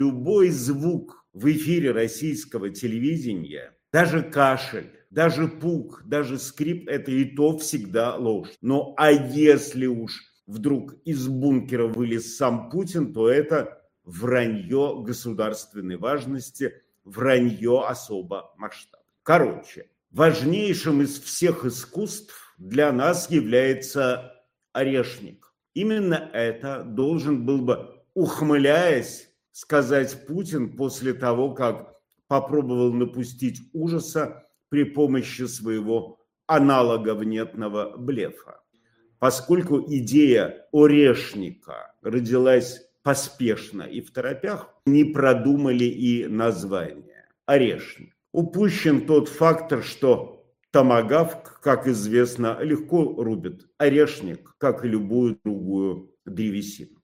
Любой звук в эфире российского телевидения, даже кашель, даже пук, даже скрип, это и то всегда ложь. Но а если уж вдруг из бункера вылез сам Путин, то это вранье государственной важности, вранье особо масштабного. Короче, важнейшим из всех искусств для нас является орешник. Именно это должен был бы, ухмыляясь, сказать Путин после того, как попробовал напустить ужаса при помощи своего аналоговнетного блефа. Поскольку идея орешника родилась поспешно и второпях, не продумали и название орешник. Упущен тот фактор, что томагавк, как известно, легко рубит орешник, как и любую другую древесину.